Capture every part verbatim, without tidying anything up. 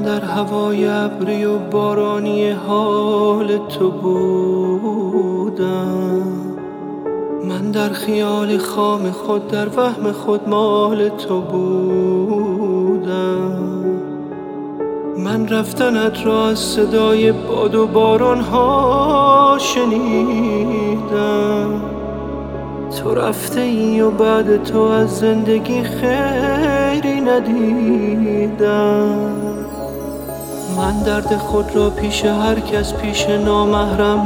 در هوای ابری و بارانی حال تو بودم، من در خیال خام خود در وهم خود مال تو بودم. من رفتنت را از صدای باد و باران ها شنیدم، تو رفته ای و بعد تو از زندگی خیری ندیدم. من درد خود را پیش هر کس پیش نامحرم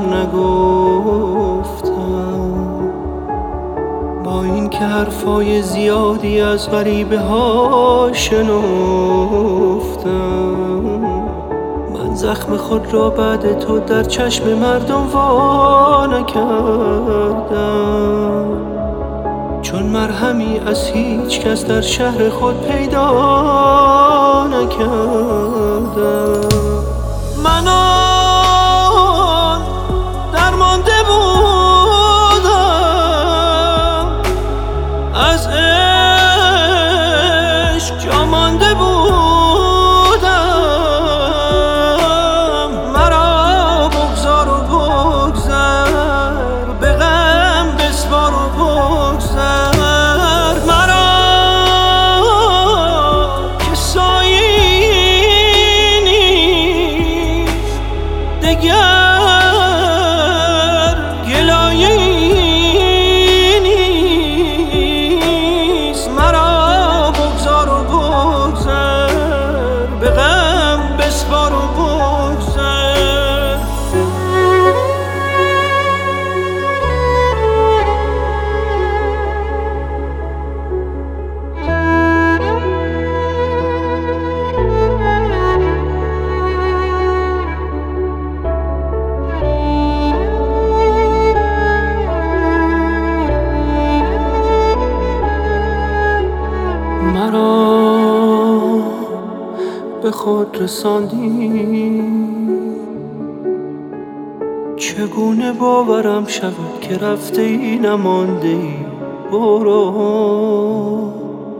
نگفتم، با این که حرفای زیادی از غریبه ها شنفتم. من زخم خود را بعد تو در چشم مردم وا نکردم، چون مرهمی از هیچ کس در شهر خود پیدا نکردم. من آن درمانده بودم، از عشق جا مانده بودم. مرا بگذار و بگذر، به غم بسپار و بگذر مرا که سایه‌ای نیست دگر، گلایه‌ای نیست. مرا بگذار و بگذر، به غم بسپار و بگذر. مرا به خود رساندی، چگونه باورم شود که رفته ای نمانده ای. برو،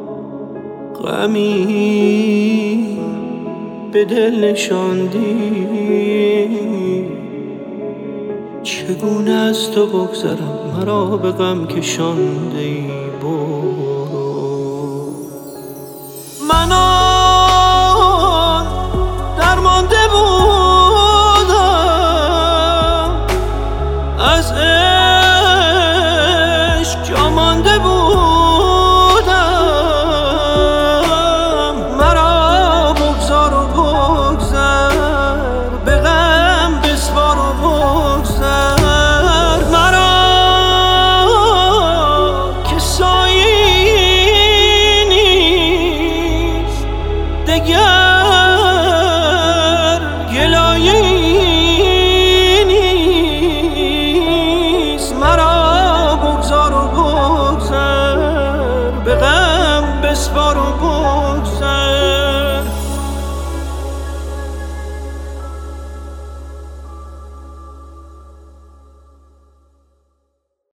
غمی به دل نشاندی، چگونه از تو بگذرم مرا به غم کشانده ای. برو، من آن درمانده بودم، از عشق جا مانده بودم. مرا بگذار و بگذر، به غم بسپار و بگذر مرا که سایه‌ای نیست دگر، گلایه‌ای نیست. مرا بگذار و بگذر، به غم بسپار و بگذر.